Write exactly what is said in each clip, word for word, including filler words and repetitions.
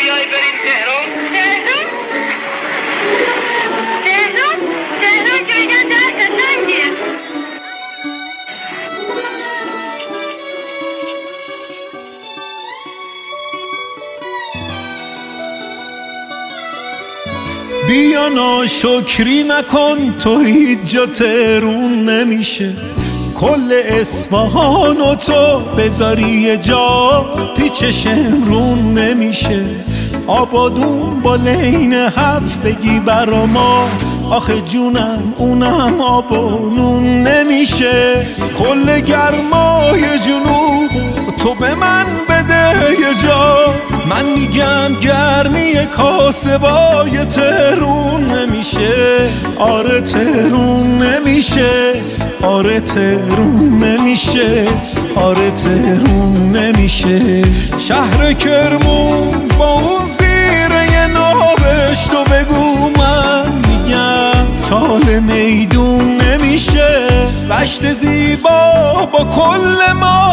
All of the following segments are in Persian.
بیای بریم تهران؟ تهران؟ تهران؟ تهران که میگن در قشنگیه. بیا ناشکری نکن، تو هیچ جا تهرون نمیشه. کل اصفهان و تو بذاری یه جا پیچش امرون نمیشه. آبادون با لین هفت بگی برا ما، آخه جونم اونم آبانون نمیشه. کل گرمای جنوب تو به من بده یه جا، من میگم گرمی کاسبای تهرون نمیشه. آره تهرون نمیشه، آره تهرون نمیشه، آره تهرون نمیشه. شهر کرمون با اون زیره نابش تو بگو من میگم تال میدون نمیشه. رشت زیبا با کل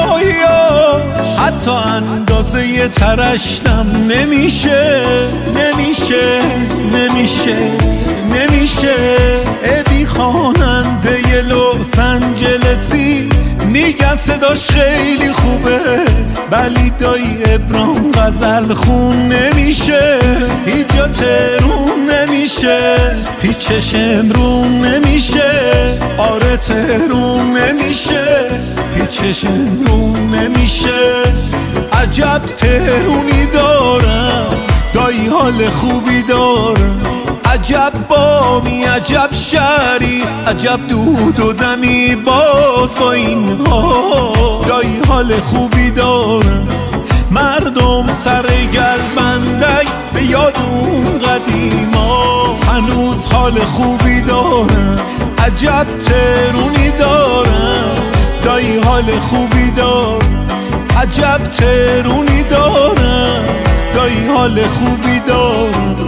ماهیاش حتی اندازه ی ترشتم نمیشه. نمیشه نمیشه نمیشه. ابی خواننده ی لس آنجلسی میگن صداش خیلی خوبه، ولی دایی ابرام غزل خون نمیشه. هیچ جا تهرون نمیشه، پیچش امرون نمیشه. آره تهرون نمیشه، پیچش امرون نمیشه. عجب تهرونی دارم، دایی حال خوبی دارم. عجب بامی، عجب شهری، عجب دود و دمی باز با این ها. دایی حال خوبی دارم. مردم سر گلبندک به یاد اون قدیما هنوز حال خوبی دارم. عجب تهرونی دارم، دایی حال خوبی دارم. عجب تهرونی دارم، دایی حال خوبی دارم.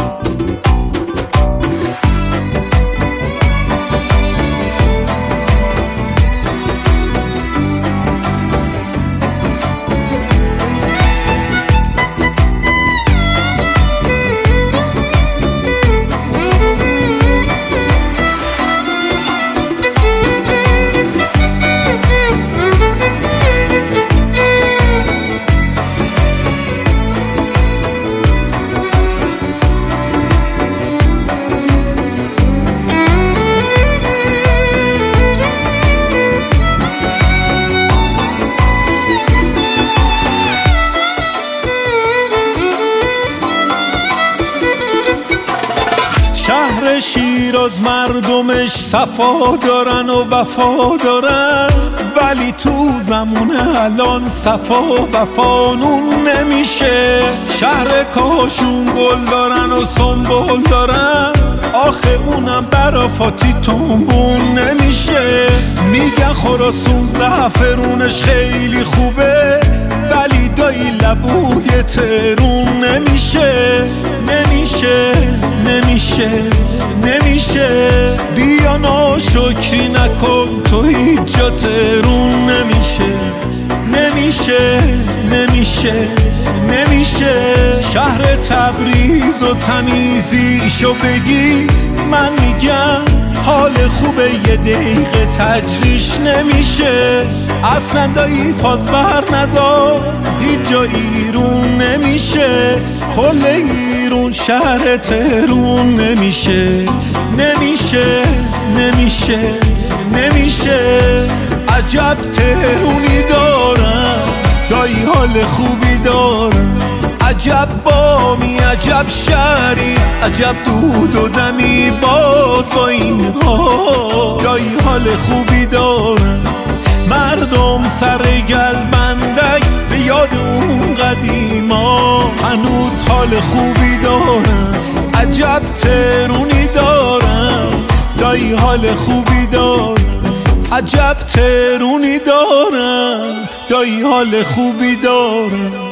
شهر شیراز مردمش صفا دارن و وفا دارن، ولی تو زمان الان صفا و وفانون نمیشه. شهر کاشون گل دارن و سنبول دارن، آخه اونم برافاتی تنبون نمیشه. میگن خراسون زعفرونش خیلی خوبه، ولی دایی لبوی تهرون نمیشه. نمیشه نمیشه نمیشه. بیا ناشکری نکن، تو هیچ جا تهرون نمیشه. نمیشه نمیشه نمیشه. شهر تبریز و تمیزیشو بگی من میگم حال خوبه یه دقیقه تجریش نمیشه. اصلا دایی فاز بر ندار، هیچ جا ایرون نمیشه. کل ایرون شهر تهرون نمیشه. نمیشه نمیشه نمیشه. عجب تهرونی دارم، دایی حال خوبی دارم. عجب بامی، عجب شهری، عجب دود و دمی باز با این ها. دایی حال خوبی دارم. مردم سر گلبندک به یاد اون قدیما هنوز حال خوبی دارم. عجب تهرونی دارم، دایی حال خوبی دارم. عجب تهرونی دارم، دایی حال خوبی دارم.